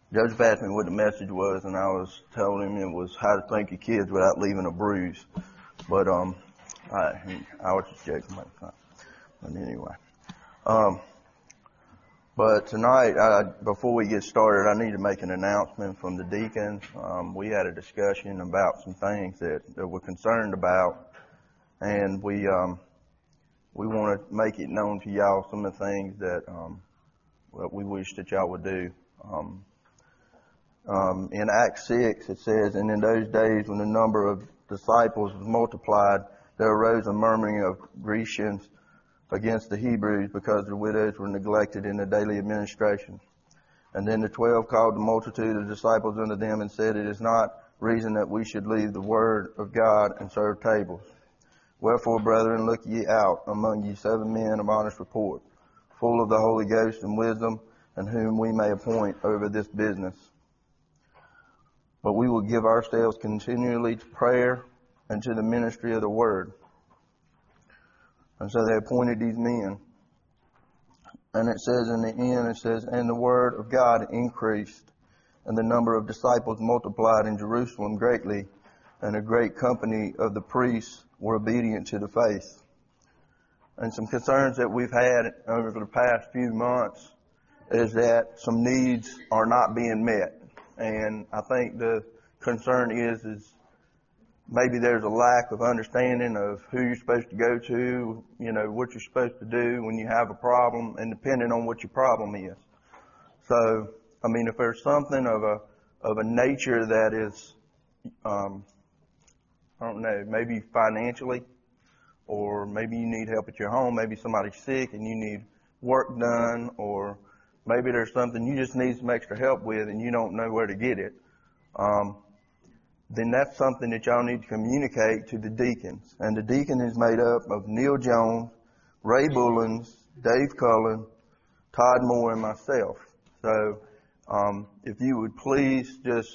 Joseph asked me what the message was, and I was telling him it was how to thank your kids without leaving a bruise. But I was just joking about that. But anyway, but tonight, before we get started, I need to make an announcement from the deacons. We had a discussion about some things that we're concerned about, and we want to make it known to y'all some of the things that we wish that y'all would do. In Acts 6, it says, "And in those days when the number of disciples was multiplied, there arose a murmuring of Grecians against the Hebrews because the widows were neglected in the daily administration. And then the 12 called the multitude of disciples unto them and said, It is not reason that we should leave the word of God and serve tables. Wherefore, brethren, look ye out among you 7 men of honest report, full of the Holy Ghost and wisdom, and whom we may appoint over this business. But we will give ourselves continually to prayer and to the ministry of the word." And so they appointed these men. And it says in the end, it says, "And the word of God increased, and the number of disciples multiplied in Jerusalem greatly, and a great company of the priests were obedient to the faith." And some concerns that we've had over the past few months is that some needs are not being met. And I think the concern is maybe there's a lack of understanding of who you're supposed to go to, what you're supposed to do when you have a problem, and depending on what your problem is. So, if there's something of a nature that is, maybe financially, or maybe you need help at your home, maybe somebody's sick and you need work done, or maybe there's something you just need some extra help with and you don't know where to get it, then that's something that y'all need to communicate to the deacons. And the deacon is made up of Neil Jones, Ray Bullins, Dave Cullen, Todd Moore, and myself. So if you would please just,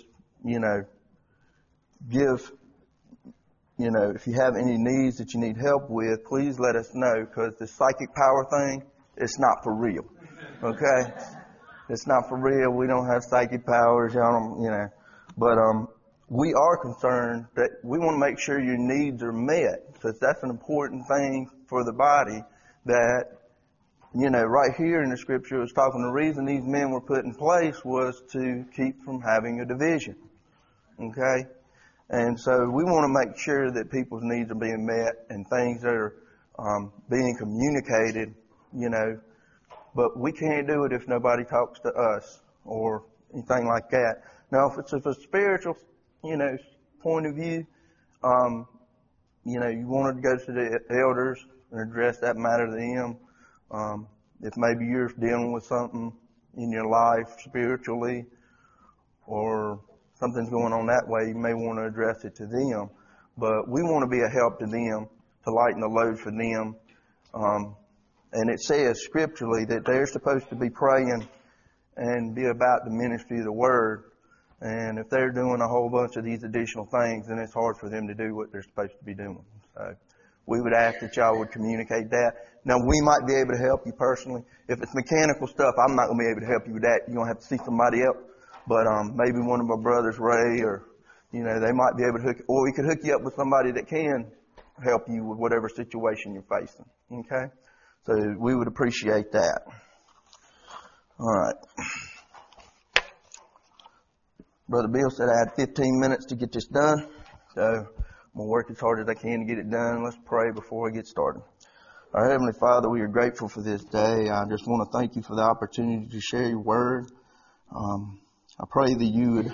give, if you have any needs that you need help with, please let us know, because the psychic power thing, it's not for real. Okay? It's not for real. We don't have psychic powers. Y'all don't, But we are concerned that we want to make sure your needs are met, because that's an important thing for the body. That, right here in the scripture, it's talking, the reason these men were put in place was to keep from having a division. Okay? And so we want to make sure that people's needs are being met and things that are being communicated, But we can't do it if nobody talks to us or anything like that. Now, if it's a spiritual, point of view, you wanted to go to the elders and address that matter to them. If maybe you're dealing with something in your life spiritually, or something's going on that way, you may want to address it to them. But we want to be a help to them, to lighten the load for them. And it says scripturally that they're supposed to be praying and be about the ministry of the word. And if they're doing a whole bunch of these additional things, then it's hard for them to do what they're supposed to be doing. So we would ask that y'all would communicate that. Now, we might be able to help you personally. If it's mechanical stuff, I'm not going to be able to help you with that. You're going to have to see somebody else. But maybe one of my brothers, Ray, or, they might be able to or we could hook you up with somebody that can help you with whatever situation you're facing. Okay? So we would appreciate that. All right. Brother Bill said I had 15 minutes to get this done. So I'm going to work as hard as I can to get it done. Let's pray before I get started. Our Heavenly Father, we are grateful for this day. I just want to thank you for the opportunity to share your word. I pray that you would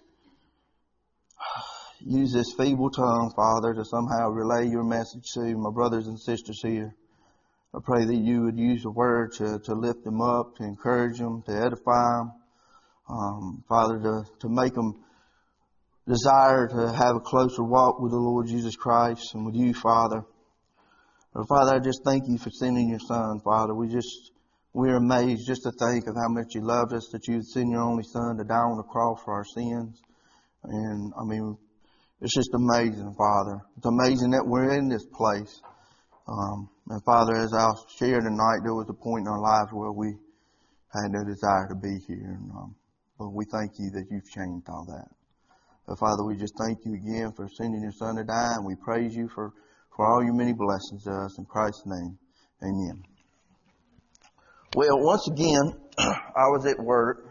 use this feeble tongue, Father, to somehow relay your message to my brothers and sisters here. I pray that you would use the word to lift them up, to encourage them, to edify them. Father, to make them desire to have a closer walk with the Lord Jesus Christ and with you, Father. Father, I just thank you for sending your Son, Father. We're amazed just to think of how much you loved us, that you would send your only Son to die on the cross for our sins. And, it's just amazing, Father. It's amazing that we're in this place. And Father, as I'll share tonight, there was a point in our lives where we had no desire to be here. And But we thank you that you've changed all that. So, Father, we just thank you again for sending your Son to die, and we praise you for all your many blessings to us. In Christ's name, amen. Well, once again, I was at work.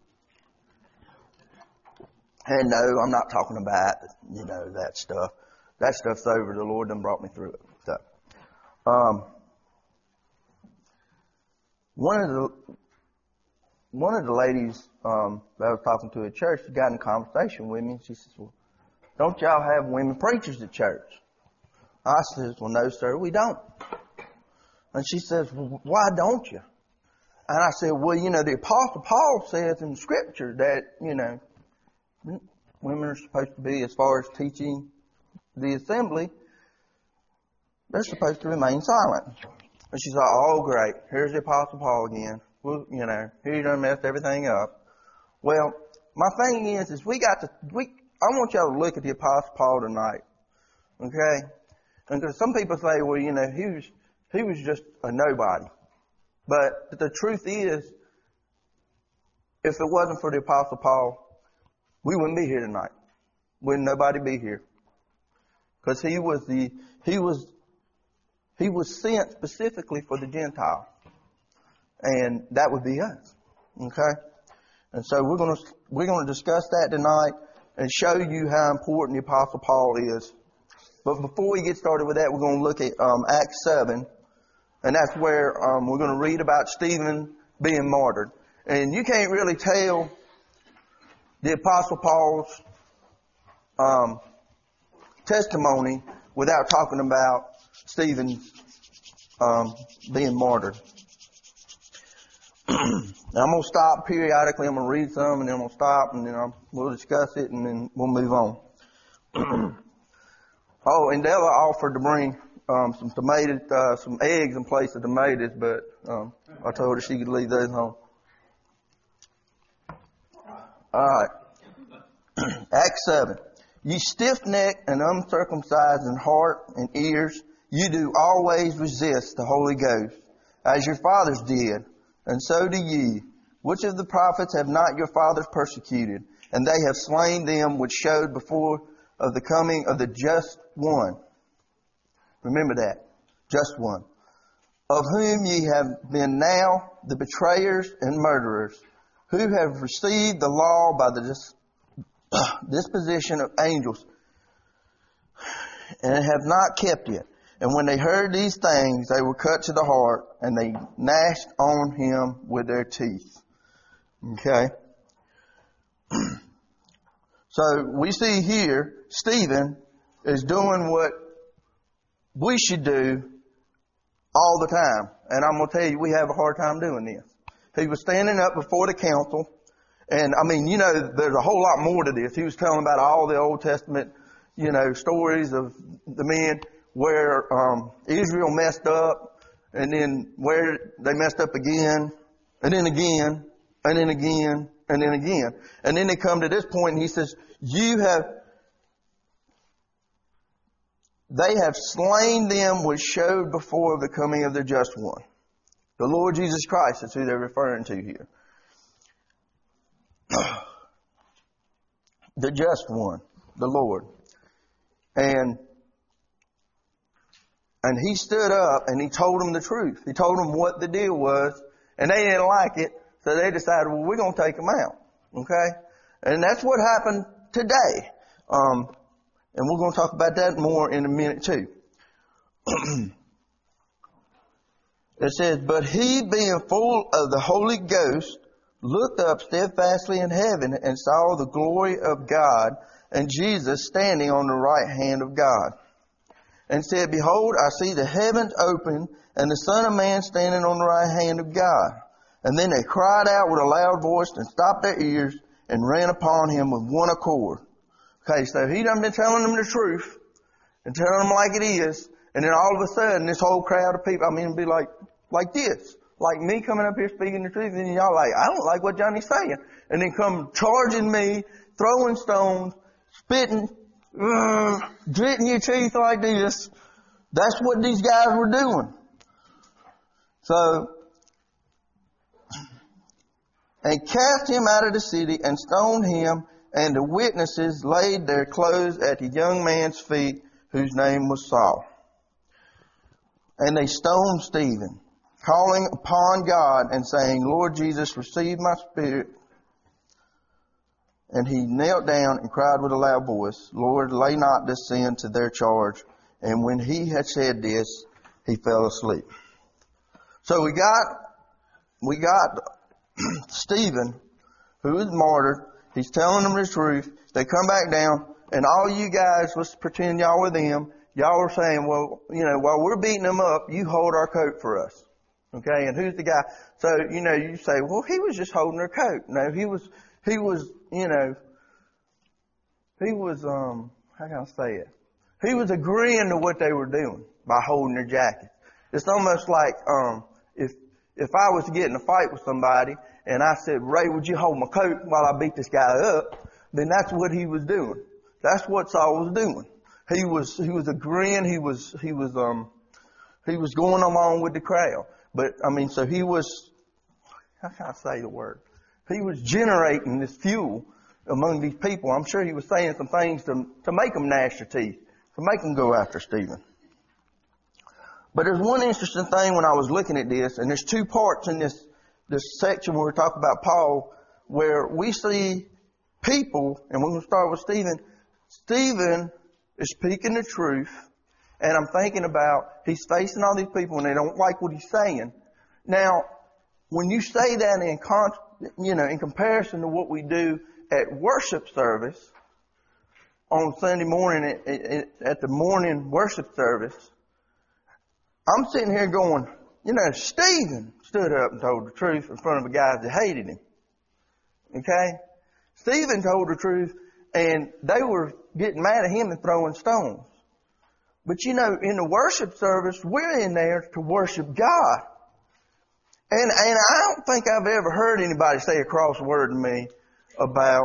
And no, I'm not talking about, that stuff. That stuff's over. The Lord done brought me through it. So, one of the ladies that I was talking to at church got in conversation with me. She says, "Well, don't y'all have women preachers at church?" I says, "Well, no, sir, we don't." And she says, "Well, why don't you?" And I said, "Well, the Apostle Paul says in Scripture that, women are supposed to be, as far as teaching the assembly, they're supposed to remain silent." And she's like, "Oh, great. Here's the Apostle Paul again. Well, he done messed everything up." Well, my thing is I want y'all to look at the Apostle Paul tonight. Okay? And because some people say, well, he was just a nobody. But the truth is, if it wasn't for the Apostle Paul, we wouldn't be here tonight. Wouldn't nobody be here? Because he was sent specifically for the Gentile. And that would be us. Okay? And so we're going to discuss that tonight and show you how important the Apostle Paul is. But before we get started with that, we're going to look at Acts 7. And that's where we're going to read about Stephen being martyred. And you can't really tell the Apostle Paul's testimony without talking about Stephen being martyred. Now, I'm going to stop periodically. I'm going to read some, and then I'm going to stop, and then we'll discuss it, and then we'll move on. Oh, and Della offered to bring some tomatoes, some eggs in place of tomatoes, but I told her she could leave those home. All right. Acts 7. "Ye stiff-necked and uncircumcised in heart and ears, you do always resist the Holy Ghost, as your fathers did, and so do ye. Which of the prophets have not your fathers persecuted? And they have slain them which showed before of the coming of the just one." Remember that. Just one. "Of whom ye have been now the betrayers and murderers, who have received the law by the disposition of angels, and have not kept it. And when they heard these things, they were cut to the heart, and they gnashed on him with their teeth." Okay? So we see here, Stephen is doing what we should do all the time. And I'm going to tell you, we have a hard time doing this. He was standing up before the council. And there's a whole lot more to this. He was telling about all the Old Testament, stories of the men where Israel messed up, and then where they messed up again, and then again, and then again, and then again. And then they come to this point, and he says, they have slain them which showed before the coming of the just one. The Lord Jesus Christ is who they're referring to here. The just one, the Lord. And he stood up and he told them the truth. He told them what the deal was, and they didn't like it, so they decided, well, we're going to take them out. Okay? And that's what happened today. And we're going to talk about that more in a minute too. It says, "But he, being full of the Holy Ghost, looked up steadfastly in heaven and saw the glory of God and Jesus standing on the right hand of God. And said, Behold, I see the heavens open and the Son of Man standing on the right hand of God. And then they cried out with a loud voice and stopped their ears and ran upon him with one accord." Okay, so he done been telling them the truth and telling them like it is. And then all of a sudden, this whole crowd of people, it'd be like this. Like me coming up here speaking the truth, and y'all like, I don't like what Johnny's saying. And then come charging me, throwing stones, spitting, gritting your teeth like this. That's what these guys were doing. So, and cast him out of the city and stoned him, and the witnesses laid their clothes at the young man's feet, whose name was Saul. And they stoned Stephen, calling upon God and saying, Lord Jesus, receive my spirit. And he knelt down and cried with a loud voice, Lord, lay not this sin to their charge. And when he had said this, he fell asleep. So we got Stephen, who was martyred. He's telling them the truth. They come back down, and all you guys, let's pretend y'all were them. Y'all were saying, well, while we're beating them up, you hold our coat for us. Okay, and who's the guy? So, you say, well, he was just holding their coat. No, he was, how can I say it? He was agreeing to what they were doing by holding their jacket. It's almost like, if I was getting a fight with somebody and I said, Ray, would you hold my coat while I beat this guy up? Then that's what he was doing. That's what Saul was doing. He was agreeing. He was going along with the crowd. But, so he was, how can I say the word? He was generating this fuel among these people. I'm sure he was saying some things to make them gnash their teeth, to make them go after Stephen. But there's one interesting thing when I was looking at this, and there's two parts in this section where we talk about Paul, where we see people, and we're going to start with Stephen. Stephen is speaking the truth, and I'm thinking about he's facing all these people and they don't like what he's saying. Now, when you say that in comparison to what we do at worship service on Sunday morning at the morning worship service, I'm sitting here going, Stephen stood up and told the truth in front of the guys that hated him. Okay? Stephen told the truth, and they were getting mad at him and throwing stones. But in the worship service, we're in there to worship God. And I don't think I've ever heard anybody say a cross word to me about,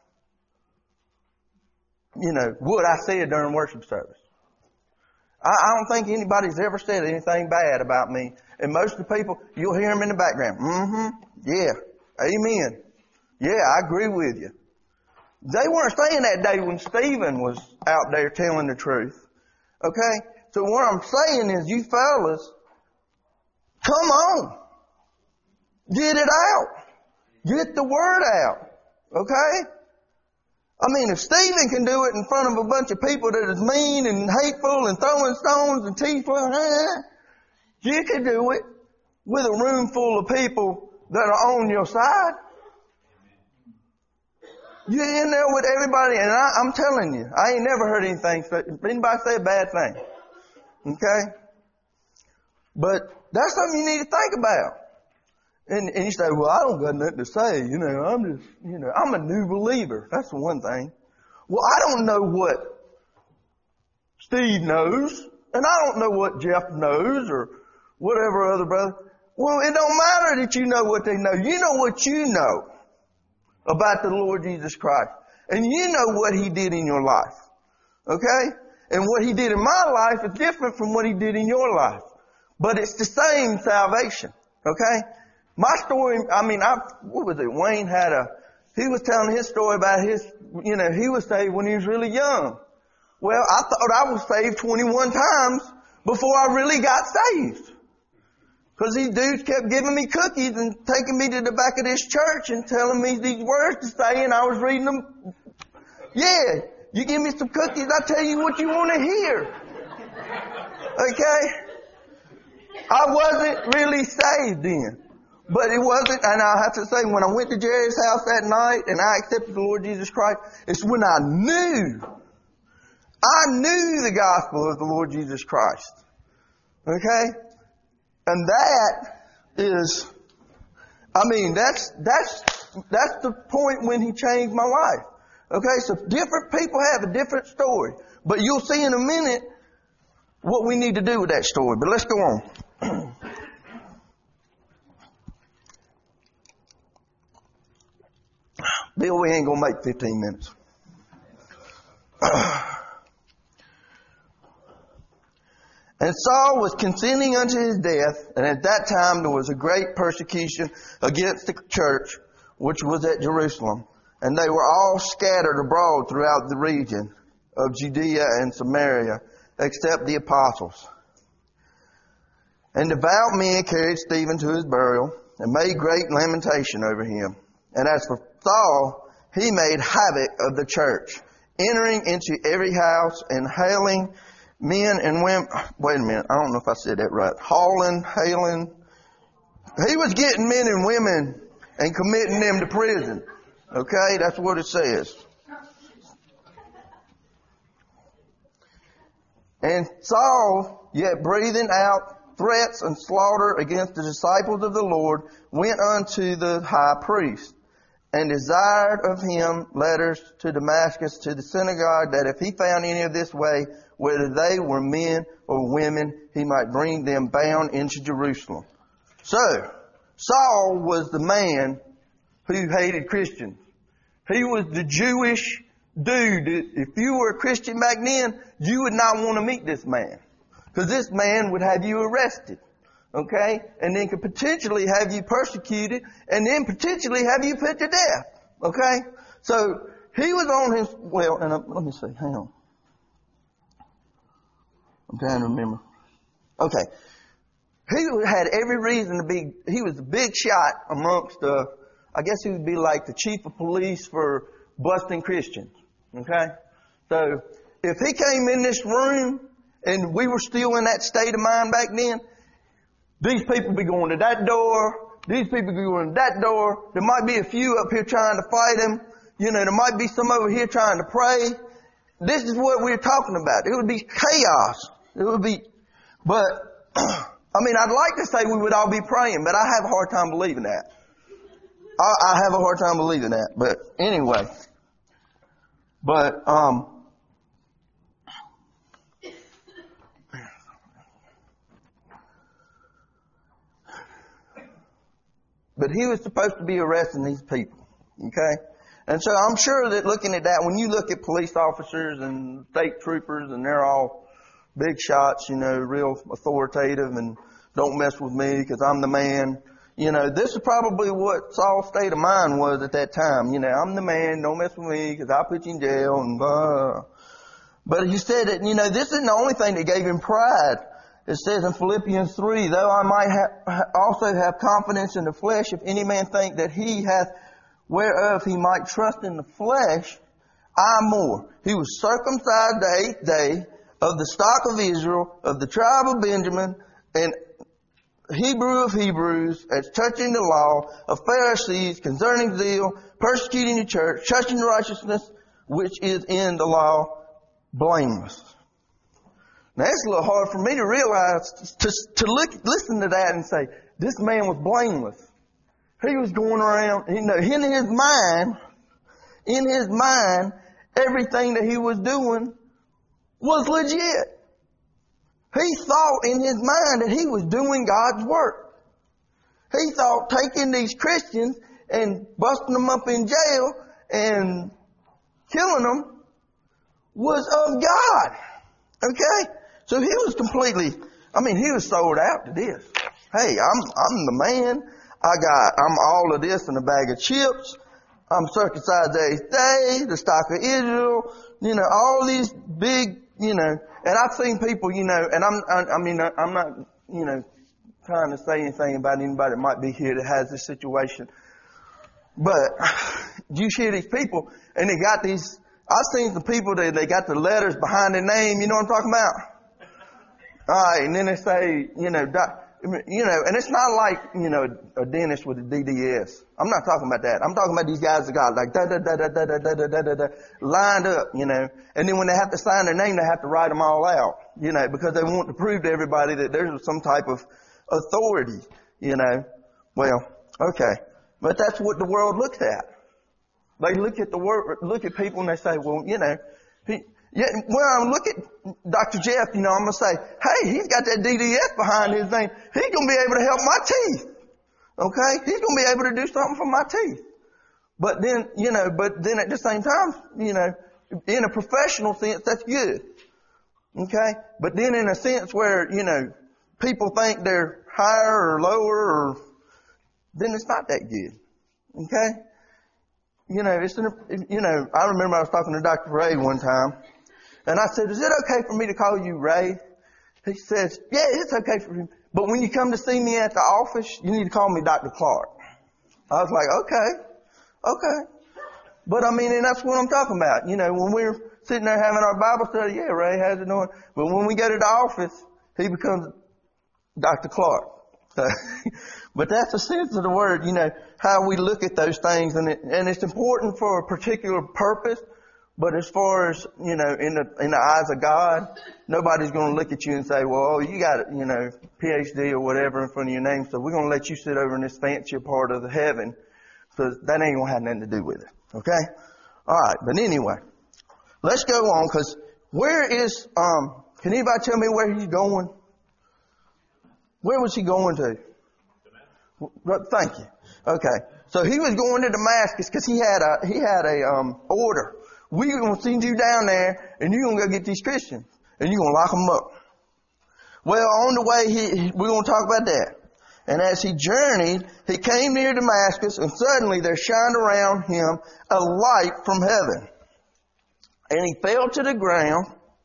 what I said during worship service. I don't think anybody's ever said anything bad about me. And most of the people, you'll hear them in the background. Yeah. Amen. Yeah, I agree with you. They weren't saying that day when Stephen was out there telling the truth. Okay? So what I'm saying is, you fellas, come on. Get it out. Get the word out. Okay? If Stephen can do it in front of a bunch of people that is mean and hateful and throwing stones and teeth, you can do it with a room full of people that are on your side. You're in there with everybody, and I'm telling you, I ain't never heard anybody say a bad thing. Okay? But that's something you need to think about. And you say, well, I don't got nothing to say. I'm a new believer. That's the one thing. Well, I don't know what Steve knows, and I don't know what Jeff knows, or whatever other brother. Well, it don't matter that you know what they know. You know what you know about the Lord Jesus Christ. And you know what He did in your life. Okay? And what He did in my life is different from what He did in your life. But it's the same salvation. Okay? My story, what was it? Wayne he was telling his story about he was saved when he was really young. Well, I thought I was saved 21 times before I really got saved. Because these dudes kept giving me cookies and taking me to the back of this church and telling me these words to say, and I was reading them. Yeah, you give me some cookies, I tell you what you want to hear. Okay? I wasn't really saved then. But it wasn't, and I have to say, when I went to Jerry's house that night and I accepted the Lord Jesus Christ, it's when I knew the gospel of the Lord Jesus Christ. Okay? And that is, that's the point when He changed my life. Okay? So different people have a different story. But you'll see in a minute what we need to do with that story. But let's go on. Bill, we ain't going to make 15 minutes. And Saul was consenting unto his death, and at that time there was a great persecution against the church, which was at Jerusalem. And they were all scattered abroad throughout the region of Judea and Samaria, except the apostles. And devout men carried Stephen to his burial, and made great lamentation over him. And as for Saul, he made havoc of the church, entering into every house and hailing men and women. Wait a minute, I don't know if I said that right. Hailing. He was getting men and women and committing them to prison. Okay, that's what it says. And Saul, yet breathing out threats and slaughter against the disciples of the Lord, went unto the high priest, and desired of him letters to Damascus to the synagogue, that if he found any of this way, whether they were men or women, he might bring them bound into Jerusalem. So, Saul was the man who hated Christians. He was the Jewish dude. If you were a Christian back then, you would not want to meet this man. Because this man would have you arrested. Okay? And then could potentially have you persecuted, and then potentially have you put to death. Okay? So, he was on his, let me see, hang on. I'm trying to remember. Okay. He had every reason to be, he was a big shot amongst I guess he would be like the chief of police for busting Christians. Okay? So, if he came in this room, and we were still in that state of mind back then, these people be going to that door, these people be going to that door, there might be a few up here trying to fight him, there might be some over here trying to pray. This is what we're talking about. It would be chaos. It would be, but, I'd like to say we would all be praying, but I have a hard time believing that. I have a hard time believing that, but anyway. But he was supposed to be arresting these people, okay? And so I'm sure that looking at that, when you look at police officers and state troopers, and they're all big shots, real authoritative, and don't mess with me because I'm the man. This is probably what Saul's state of mind was at that time. I'm the man, don't mess with me because I'll put you in jail and blah. But he said that, this isn't the only thing that gave him pride. It says in Philippians 3, though I might also have confidence in the flesh, if any man think that he hath whereof he might trust in the flesh, I more. He was circumcised the 8th day, of the stock of Israel, of the tribe of Benjamin, and Hebrew of Hebrews, as touching the law, of Pharisees, concerning zeal, persecuting the church, touching righteousness, which is in the law, blameless. Now it's a little hard for me to realize, to listen to that and say, this man was blameless. He was going around, in his mind, everything that he was doing was legit. He thought in his mind that he was doing God's work. He thought taking these Christians and busting them up in jail and killing them was of God. Okay? So he was completely, he was sold out to this. Hey, I'm the man. I'm all of this in a bag of chips. I'm circumcised the 8th day, the stock of Israel, all these big, and I've seen people, and I'm not, trying to say anything about anybody that might be here that has this situation. But you hear these people, and they got these, I've seen some people that they got the letters behind their name, you know what I'm talking about? Alright, and then they say, and it's not like, a dentist with a DDS. I'm not talking about that. I'm talking about these guys that got like lined up, and then when they have to sign their name, they have to write them all out, because they want to prove to everybody that there's some type of authority, Well, okay. But that's what the world looks at. They look at people and they say, well, when I look at Dr. Jeff, I'm going to say, hey, he's got that DDS behind his name. He's going to be able to help my teeth. Okay? He's going to be able to do something for my teeth. But then, at the same time, in a professional sense, that's good. Okay? But then in a sense where, people think they're higher or lower, then it's not that good. Okay? I remember I was talking to Dr. Ray one time, and I said, is it okay for me to call you Ray? He says, yeah, it's okay for you. But when you come to see me at the office, you need to call me Dr. Clark. I was like, okay. But and that's what I'm talking about. When we're sitting there having our Bible study, yeah, Ray, how's it going? But when we go to the office, he becomes Dr. Clark. So, but that's the sense of the word, how we look at those things, and it's important for a particular purpose. But as far as, in the eyes of God, nobody's going to look at you and say, well, you got, PhD or whatever in front of your name, so we're going to let you sit over in this fancier part of the heaven. So that ain't going to have nothing to do with it. Okay? Alright, but anyway, let's go on, because where is, can anybody tell me where he's going? Where was he going to? Thank you. Okay. So he was going to Damascus because he had a order. We're going to send you down there, and you're going to go get these Christians, and you're going to lock them up. Well, on the way, we're going to talk about that. And as he journeyed, he came near Damascus, and suddenly there shined around him a light from heaven. And he fell to the ground.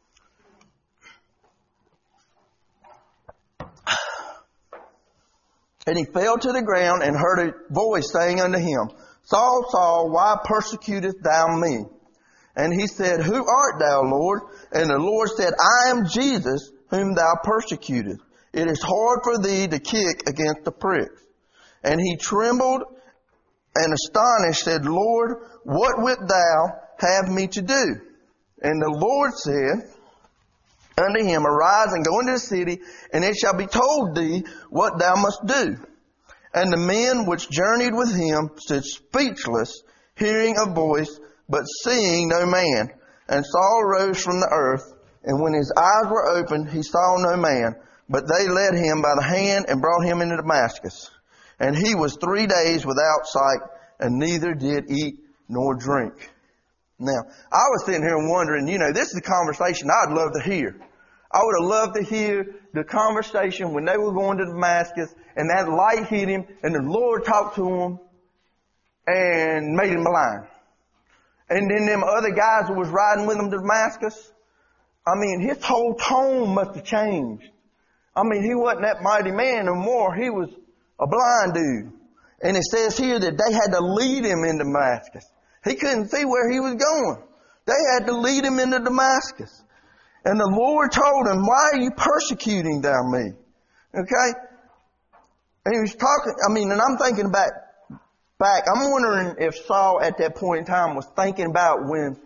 And he fell to the ground and heard a voice saying unto him, Saul, Saul, why persecutest thou me? And he said, Who art thou, Lord? And the Lord said, I am Jesus, whom thou persecutest. It is hard for thee to kick against the pricks. And he trembled and astonished said, Lord, what wilt thou have me to do? And the Lord said unto him, Arise and go into the city, and it shall be told thee what thou must do. And the men which journeyed with him stood speechless, hearing a voice, but seeing no man. And Saul rose from the earth, and when his eyes were opened, he saw no man. But they led him by the hand and brought him into Damascus. And he was 3 days without sight, and neither did eat nor drink. Now, I was sitting here wondering, this is a conversation I'd love to hear. I would have loved to hear the conversation when they were going to Damascus, and that light hit him, and the Lord talked to him, and made him blind. And then them other guys who was riding with him to Damascus, his whole tone must have changed. He wasn't that mighty man no more. He was a blind dude. And it says here that they had to lead him into Damascus. He couldn't see where he was going. They had to lead him into Damascus. And the Lord told him, Why are you persecuting thou me? Okay? And he was talking, and I'm thinking back, I'm wondering if Saul at that point in time was thinking about when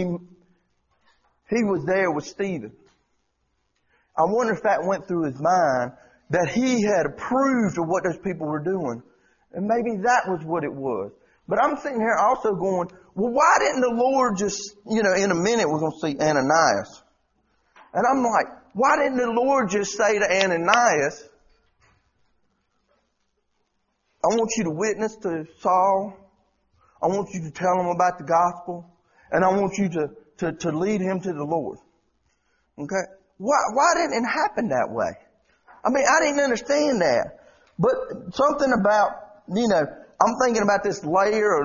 he was there with Stephen. I wonder if that went through his mind, that he had approved of what those people were doing. And maybe that was what it was. But I'm sitting here also going, well, why didn't the Lord just, in a minute we're going to see Ananias. And I'm like, why didn't the Lord just say to Ananias, I want you to witness to Saul. I want you to tell him about the gospel. And I want you to lead him to the Lord. Okay? Why didn't it happen that way? I didn't understand that. But something about, I'm thinking about this layer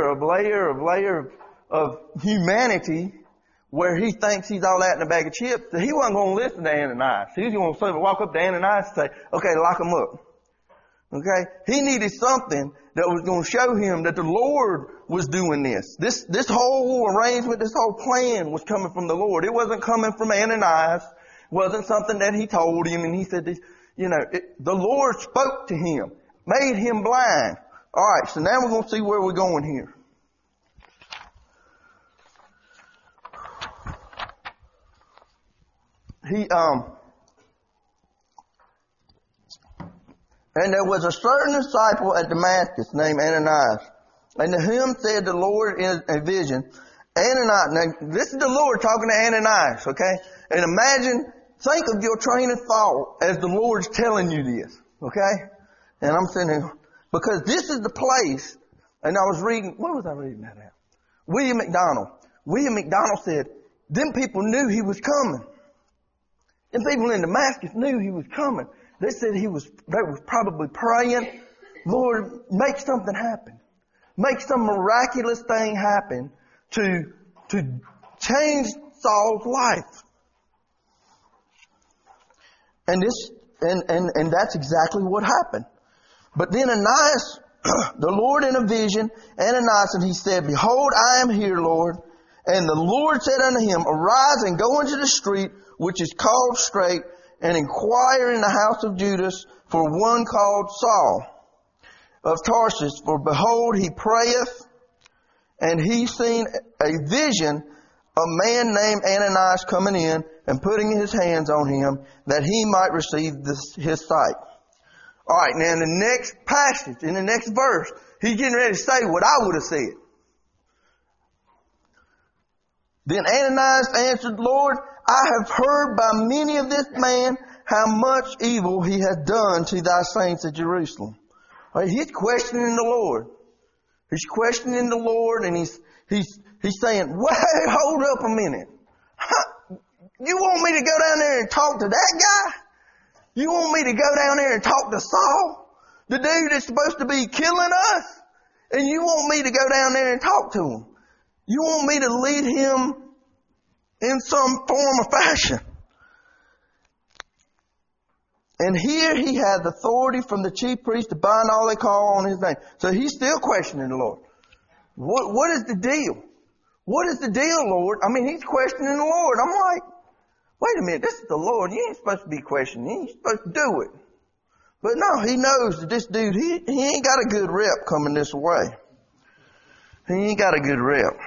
of humanity where he thinks he's all that in a bag of chips. So he wasn't going to listen to Ananias. He was going to walk up to Ananias and say, okay, lock him up. Okay? He needed something that was going to show him that the Lord was doing this. This whole arrangement, this whole plan was coming from the Lord. It wasn't coming from Ananias. It wasn't something that he told him and he said this. The Lord spoke to him, made him blind. Alright, so now we're going to see where we're going here. And there was a certain disciple at Damascus named Ananias. And to him said the Lord in a vision, Ananias, now this is the Lord talking to Ananias, okay? And think of your train of thought as the Lord's telling you this, okay? And I'm sitting here, because this is the place, and I was reading, what was I reading that at? William McDonald. William McDonald said, them people knew he was coming. Them people in Damascus knew he was coming. They said they was probably praying, Lord, make something happen. make some miraculous thing happen to change Saul's life. And that's exactly what happened. But then Ananias, the Lord in a vision, Ananias, and he said, Behold, I am here, Lord. And the Lord said unto him, Arise and go into the street, which is called Straight, and inquire in the house of Judas for one called Saul of Tarsus. For behold, he prayeth, and he seen a vision, a man named Ananias coming in and putting his hands on him, that he might receive his sight. All right, now in the next passage, in the next verse, he's getting ready to say what I would have said. Then Ananias answered, Lord, I have heard by many of this man how much evil he has done to thy saints at Jerusalem. All right, he's questioning the Lord. He's questioning the Lord, and he's saying, wait, hold up a minute. You want me to go down there and talk to that guy? You want me to go down there and talk to Saul, the dude that's supposed to be killing us? And you want me to go down there and talk to him? You want me to lead him in some form or fashion? And here he had authority from the chief priest to bind all they call on his name. So he's still questioning the Lord. What is the deal? What is the deal, Lord? I mean, he's questioning the Lord. I'm like, wait a minute, this is the Lord. You ain't supposed to be questioning. You ain't supposed to do it. But no, he knows that this dude, he ain't got a good rep coming this way. He ain't got a good rep.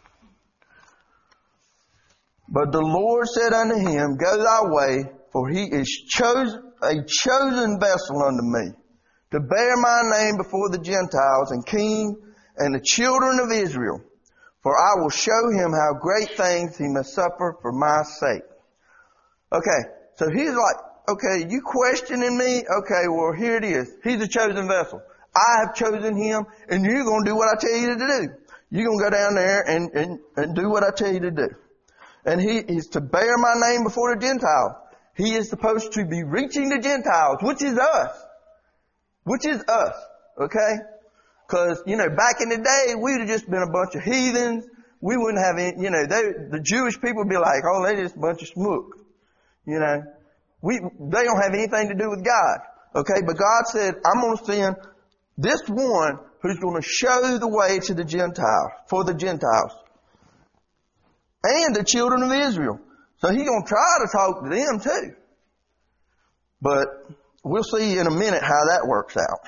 But the Lord said unto him, Go thy way, for he is a chosen vessel unto me, to bear my name before the Gentiles and king and the children of Israel. For I will show him how great things he must suffer for my sake. Okay, so he's like, okay, you questioning me? Okay, well, here it is. He's a chosen vessel. I have chosen him, and you're going to do what I tell you to do. You're going to go down there and do what I tell you to do. And he is to bear my name before the Gentiles. He is supposed to be reaching the Gentiles, which is us. Which is us, okay? Because, back in the day, we'd have just been a bunch of heathens. We wouldn't have any, the Jewish people would be like, oh, they're just a bunch of smook. They don't have anything to do with God. Okay, but God said, I'm going to send this one who's going to show the way to the Gentiles, for the Gentiles. And the children of Israel. So he's going to try to talk to them too. But we'll see in a minute how that works out.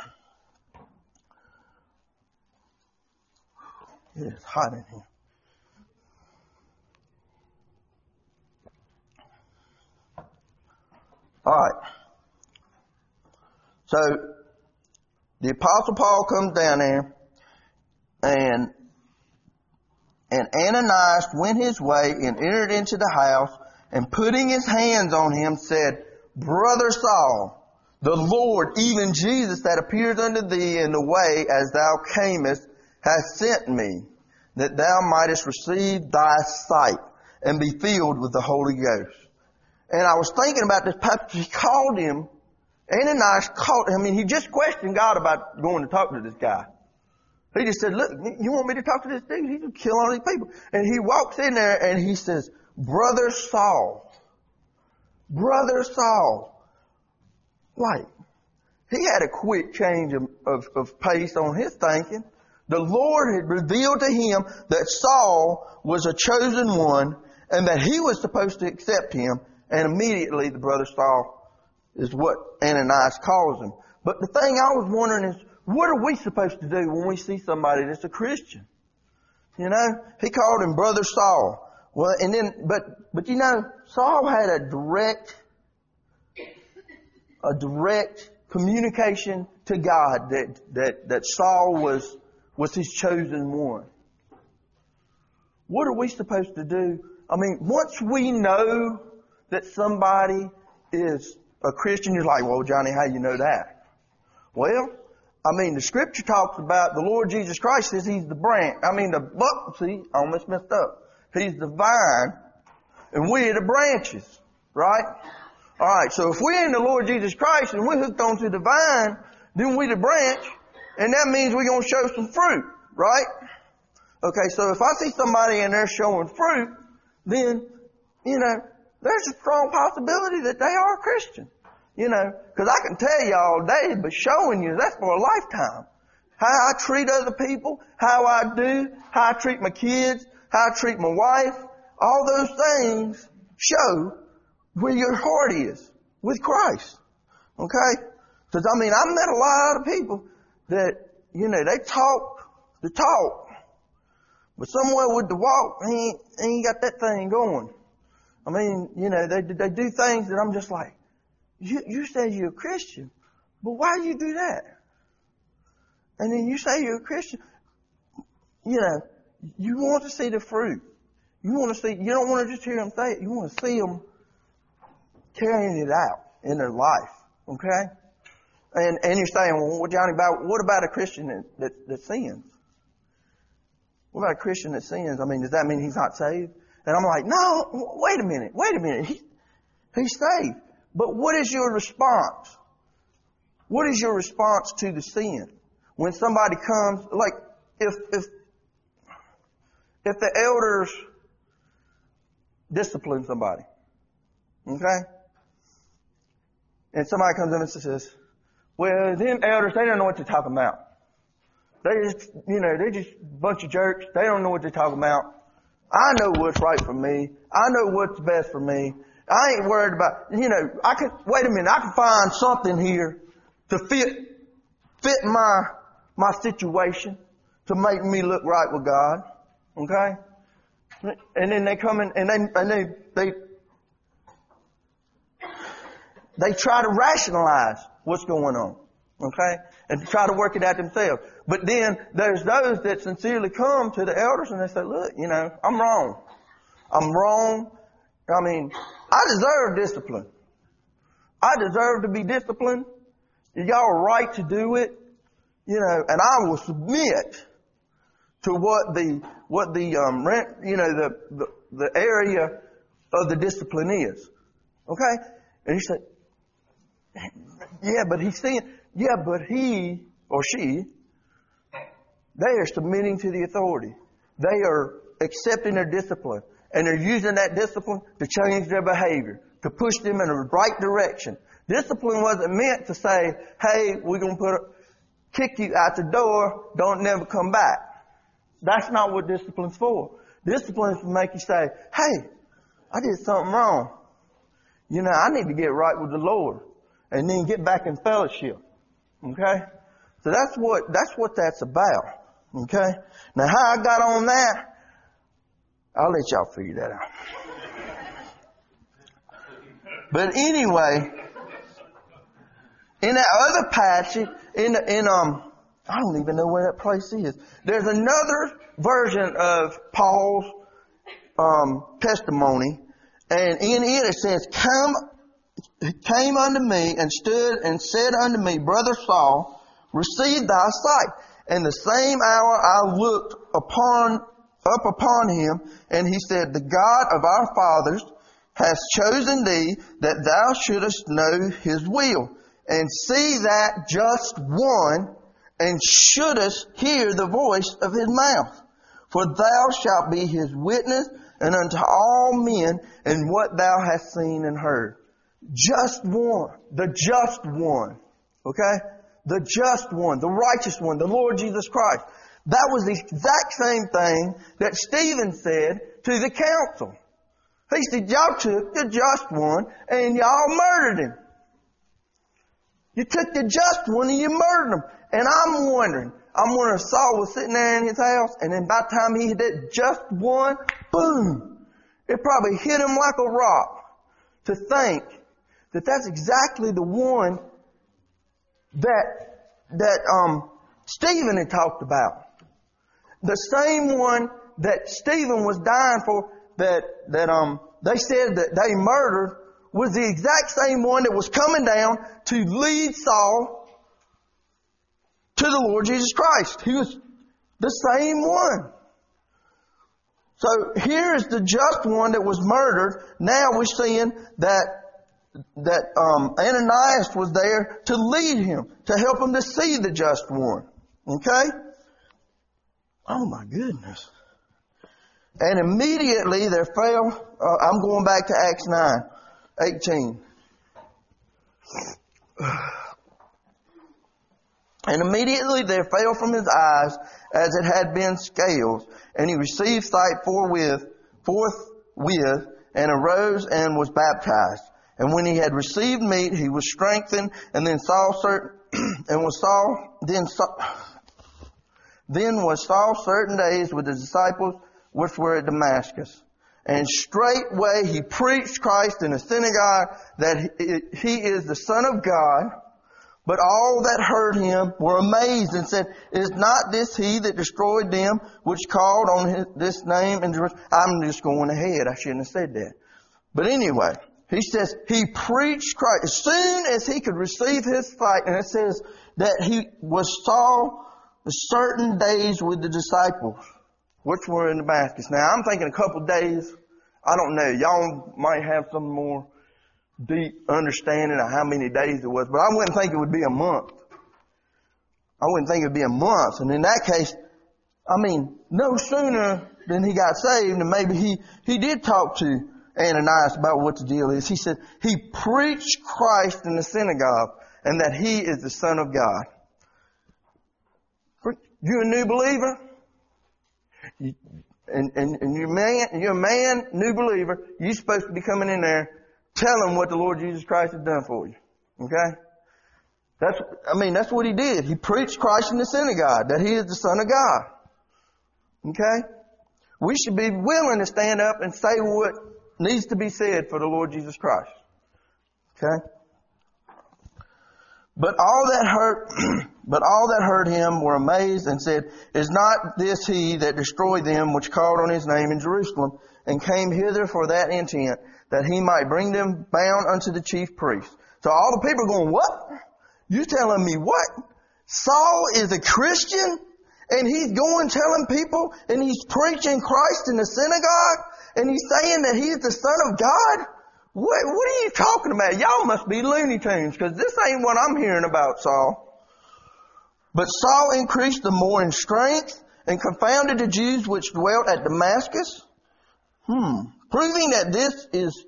It's hot in here. All right. So the Apostle Paul comes down there, and Ananias went his way and entered into the house, and putting his hands on him said, Brother Saul, the Lord, even Jesus that appears unto thee in the way as thou camest, hath sent me, that thou mightest receive thy sight and be filled with the Holy Ghost. And I was thinking about this passage. He called him, Ananias called him, and he just questioned God about going to talk to this guy. He just said, look, you want me to talk to this dude? He's going to kill all these people. And he walks in there and he says, Brother Saul. Brother Saul. Wait. He had a quick change of pace on his thinking. The Lord had revealed to him that Saul was a chosen one and that he was supposed to accept him. And immediately the brother Saul is what Ananias calls him. But the thing I was wondering is, what are we supposed to do when we see somebody that's a Christian? He called him Brother Saul. Well, and then, but Saul had a direct communication to God that Saul was his chosen one. What are we supposed to do? I mean, once we know that somebody is a Christian, you're like, well, Johnny, how you know that? Well, the scripture talks about the Lord Jesus Christ says he's the branch. I almost messed up. He's the vine and we're the branches, right? Alright, so if we're in the Lord Jesus Christ and we're hooked onto the vine, then we're the branch, and that means we're going to show some fruit. right? Okay, so if I see somebody and they're showing fruit, then, there's a strong possibility that they are a Christian. Because I can tell you all day, but showing you, that's for a lifetime. How I treat other people, how I treat my kids, how I treat my wife, all those things show where your heart is with Christ. Okay? Because, I've met a lot of people that, they talk the talk, but somewhere with the walk, ain't got that thing going. They do things that I'm just like, you say you're a Christian, but why do you do that? And then you say you're a Christian, you want to see the fruit. You don't want to just hear them say it. You want to see them carrying it out in their life. Okay? And you're saying, well, Johnny, what about a Christian that sins? What about a Christian that sins? Does that mean he's not saved? And I'm like, no, wait a minute. He's saved. But what is your response? What is your response to the sin? When somebody comes, like, if the elders discipline somebody, okay? And somebody comes in and says, well, them elders, they don't know what they're talking about. They're just a bunch of jerks. They don't know what they're talking about. I know what's right for me. I know what's best for me. I ain't worried about, I can find something here to fit my situation to make me look right with God. Okay? And then they come in and they try to rationalize what's going on. Okay? And to try to work it out themselves. But then there's those that sincerely come to the elders and they say, look, I'm wrong. I'm wrong. I deserve discipline. I deserve to be disciplined. Y'all are right to do it. And I will submit to what the area of the discipline is. Okay? And he said, yeah, but he's saying, yeah, but he or she, they are submitting to the authority. They are accepting their discipline. And they're using that discipline to change their behavior, to push them in the right direction. Discipline wasn't meant to say, hey, we're going to kick you out the door, don't never come back. That's not what discipline's for. Discipline is to make you say, hey, I did something wrong. I need to get right with the Lord. And then get back in fellowship. Okay? So that's what that's about. Okay? Now how I got on that, I'll let y'all figure that out. But anyway, in that other passage, I don't even know where that place is. There's another version of Paul's testimony, and in it says, came unto me and stood and said unto me, Brother Saul, receive thy sight. And the same hour I looked up upon him, and he said, the God of our fathers has chosen thee, that thou shouldest know his will, and see that just one, and shouldest hear the voice of his mouth. For thou shalt be his witness, and unto all men, in what thou hast seen and heard. Just one. The just one. Okay? The just one. The righteous one. The Lord Jesus Christ. That was the exact same thing that Stephen said to the council. He said, y'all took the just one and y'all murdered him. You took the just one and you murdered him. And I'm wondering if Saul was sitting there in his house, and then by the time he hit that just one, boom, it probably hit him like a rock to think that that's exactly the one that Stephen had talked about. The same one that Stephen was dying for, that they said that they murdered, was the exact same one that was coming down to lead Saul to the Lord Jesus Christ. He was the same one. So here is the just one that was murdered. Now we're seeing that Ananias was there to lead him, to help him to see the just one. Okay? Oh my goodness. And immediately there fell, I'm going back to Acts 9:18. And immediately there fell from his eyes as it had been scales, and he received sight forthwith, and arose and was baptized. And when he had received meat, he was strengthened, and then was Saul certain days with the disciples which were at Damascus. And straightway he preached Christ in the synagogue, that he is the Son of God. But all that heard him were amazed and said, Is not this he that destroyed them which called on this name? And I'm just going ahead. I shouldn't have said that. But anyway, he says he preached Christ as soon as he could receive his sight. And it says that he saw certain days with the disciples, which were in Damascus. Now I'm thinking a couple of days. I don't know. Y'all might have some more deep understanding of how many days it was, but I wouldn't think it would be a month. I wouldn't think it would be a month. And in that case, I mean, no sooner than he got saved, and maybe he did talk to Ananias about what the deal is. He said he preached Christ in the synagogue and that he is the Son of God. You a new believer? And you're a man, new believer. You're supposed to be coming in there. Tell them what the Lord Jesus Christ has done for you. Okay? That's what he did. He preached Christ in the synagogue, that he is the Son of God. Okay? We should be willing to stand up and say what needs to be said for the Lord Jesus Christ. Okay? But all that heard him were amazed and said, Is not this he that destroyed them which called on his name in Jerusalem, and came hither for that intent, that he might bring them bound unto the chief priests? So all the people are going, what? You telling me what? Saul is a Christian, and he's going telling people, and he's preaching Christ in the synagogue, and he's saying that he's the Son of God? What are you talking about? Y'all must be Looney Tunes, because this ain't what I'm hearing about Saul. But Saul increased the more in strength, and confounded the Jews which dwelt at Damascus, proving that this is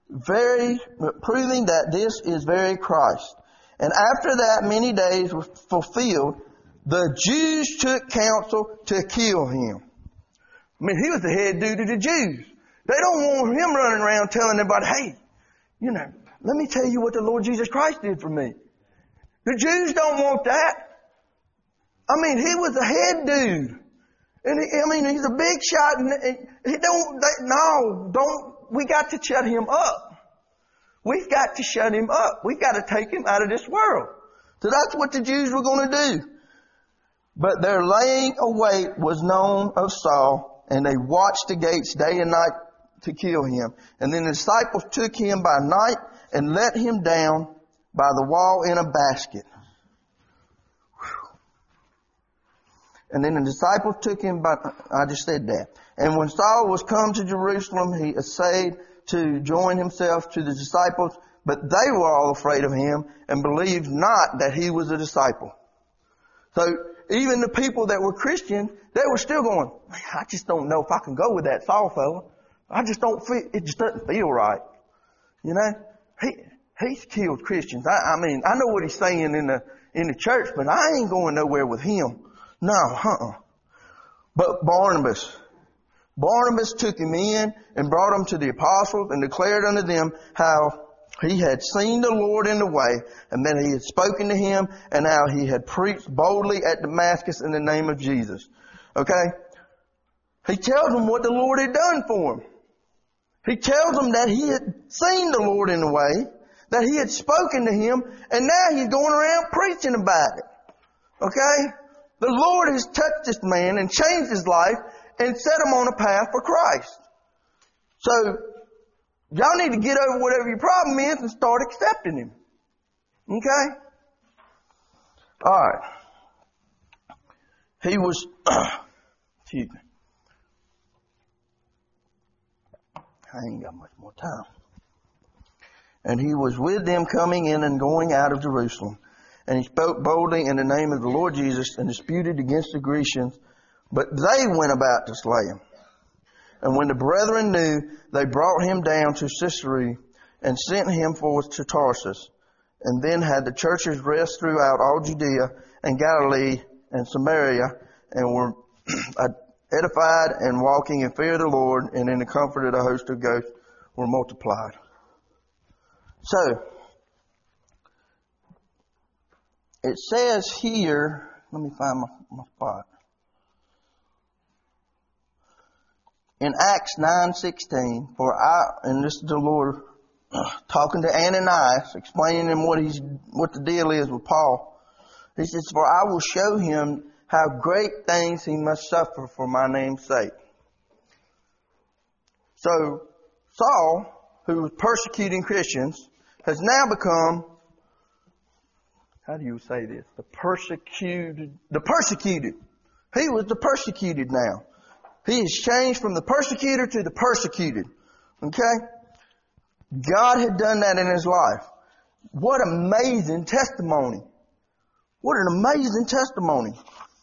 very Christ. And after that many days were fulfilled, the Jews took counsel to kill him. I mean, he was the head dude of the Jews. They don't want him running around telling everybody, hey, let me tell you what the Lord Jesus Christ did for me. The Jews don't want that. I mean, he was a head dude. And he's a big shot, and we got to shut him up. We've got to shut him up. We've got to take him out of this world. So that's what the Jews were going to do. But their laying await was known of Saul, and they watched the gates day and night to kill him. And then the disciples took him by night and let him down by the wall in a basket. And then the disciples took him I just said that. And when Saul was come to Jerusalem, he essayed to join himself to the disciples, but they were all afraid of him and believed not that he was a disciple. So even the people that were Christians, they were still going, I just don't know if I can go with that Saul fella. It just doesn't feel right. He's killed Christians. I know what he's saying in the church, but I ain't going nowhere with him. No, But Barnabas took him in and brought him to the apostles and declared unto them how he had seen the Lord in the way, and that he had spoken to him, and how he had preached boldly at Damascus in the name of Jesus. Okay? He tells them what the Lord had done for him. He tells them that he had seen the Lord in the way, that he had spoken to him, and now he's going around preaching about it. Okay? The Lord has touched this man and changed his life and set him on a path for Christ. So, y'all need to get over whatever your problem is and start accepting him. Okay? Alright. He was, excuse me. I ain't got much more time. And he was with them coming in and going out of Jerusalem. And he spoke boldly in the name of the Lord Jesus and disputed against the Grecians But they went about to slay him. And when the brethren knew, they brought him down to Caesarea and sent him forth to Tarsus. And then had the churches rest throughout all Judea and Galilee and Samaria, and were edified and walking in fear of the Lord, and in the comfort of the host of ghosts were multiplied. So, it says here, let me find my spot. In Acts 9:16, and this is the Lord talking to Ananias, explaining him what the deal is with Paul. He says, "For I will show him how great things he must suffer for my name's sake." So, Saul, who was persecuting Christians, has now become, how do you say this? The persecuted. He was the persecuted now. He has changed from the persecutor to the persecuted. Okay? God had done that in his life. What amazing testimony. What an amazing testimony.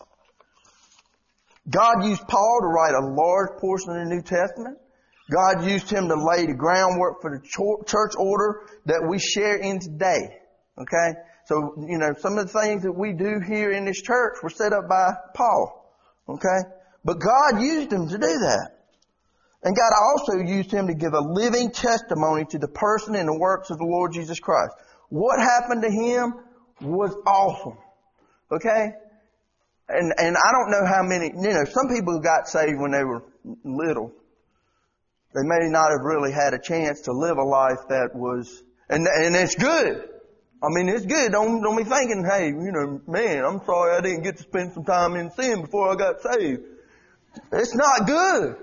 God used Paul to write a large portion of the New Testament. God used him to lay the groundwork for the church order that we share in today. Okay? So, some of the things that we do here in this church were set up by Paul. Okay? But God used him to do that. And God also used him to give a living testimony to the person and the works of the Lord Jesus Christ. What happened to him was awesome. Okay? And I don't know how many, some people got saved when they were little. They may not have really had a chance to live a life that was, and it's good. I mean, it's good. Don't be thinking, hey, man, I'm sorry I didn't get to spend some time in sin before I got saved. It's not good.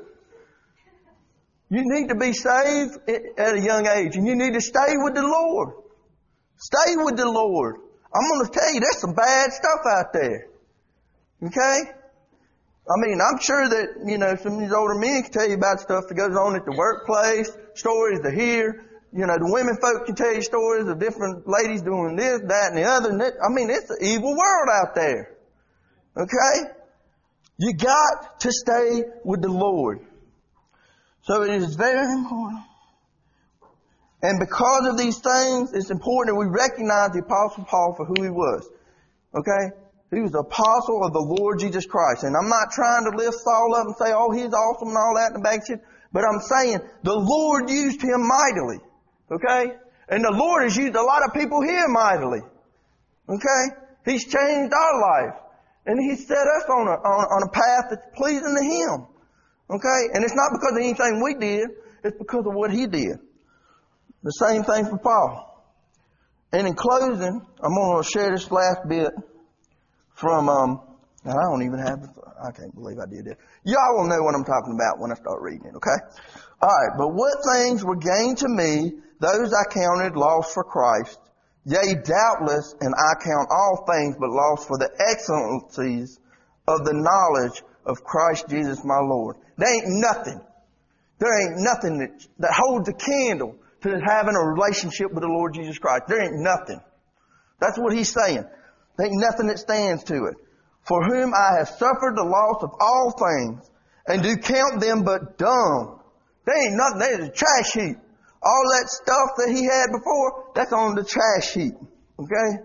You need to be saved at a young age, and you need to stay with the Lord. Stay with the Lord. I'm going to tell you, there's some bad stuff out there. Okay? I mean, I'm sure that, some of these older men can tell you about stuff that goes on at the workplace, stories to hear. The women folk can tell you stories of different ladies doing this, that, and the other. It's an evil world out there. Okay? You got to stay with the Lord. So it is very important. And because of these things, it's important that we recognize the Apostle Paul for who he was. Okay? He was the apostle of the Lord Jesus Christ. And I'm not trying to lift Saul up and say, oh, he's awesome and all that in the back shit. But I'm saying the Lord used him mightily. Okay? And the Lord has used a lot of people here mightily. Okay? He's changed our life. And He set us on a path that's pleasing to Him. Okay? And it's not because of anything we did. It's because of what He did. The same thing for Paul. And in closing, I'm going to share this last bit from, and I can't believe I did that. Y'all will know what I'm talking about when I start reading it, okay? Alright, but what things were gained to me, those I counted loss for Christ. Yea, doubtless, and I count all things but loss for the excellencies of the knowledge of Christ Jesus my Lord. There ain't nothing that holds a candle to having a relationship with the Lord Jesus Christ. There ain't nothing. That's what he's saying. There ain't nothing that stands to it. For whom I have suffered the loss of all things, and do count them but dung. There ain't nothing. There's a trash heap. All that stuff that he had before, that's on the trash heap. Okay?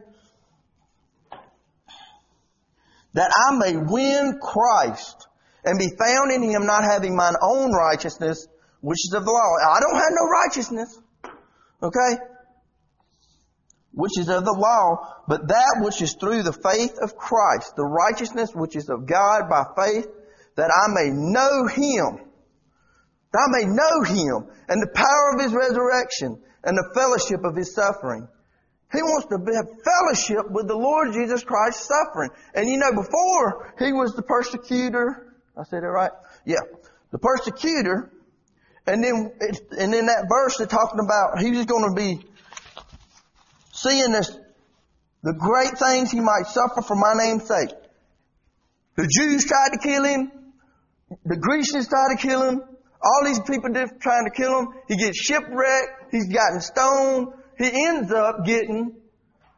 That I may win Christ, and be found in Him, not having mine own righteousness, which is of the law. I don't have no righteousness. Okay? Which is of the law, but that which is through the faith of Christ, the righteousness which is of God by faith, that I may know Him. That I may know Him, and the power of His resurrection, and the fellowship of His suffering. He wants to have fellowship with the Lord Jesus Christ's suffering. And before He was the persecutor. I said that right? Yeah. The persecutor. And then that verse they're talking about, He was going to be seeing the great things He might suffer for my name's sake. The Jews tried to kill Him. The Grecians tried to kill Him. All these people trying to kill Him. He gets shipwrecked. He's gotten stoned. He ends up getting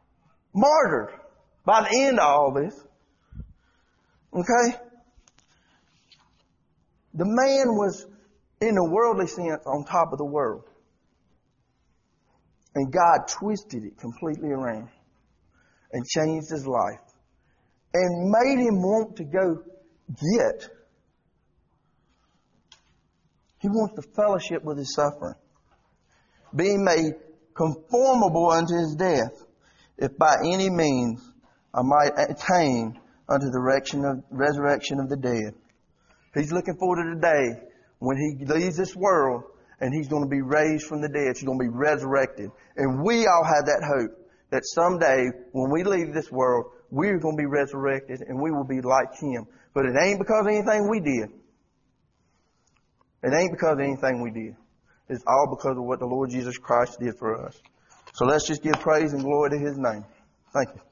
martyred by the end of all this. Okay? The man was, in a worldly sense, on top of the world. And God twisted it completely around and changed his life and made him want to go get. He wants to fellowship with his suffering, being made conformable unto his death, if by any means I might attain unto the resurrection of the dead. He's looking forward to the day when he leaves this world and he's going to be raised from the dead. He's going to be resurrected. And we all have that hope that someday when we leave this world, we're going to be resurrected and we will be like him. But it ain't because of anything we did. It ain't because of anything we did. It's all because of what the Lord Jesus Christ did for us. So let's just give praise and glory to his name. Thank you.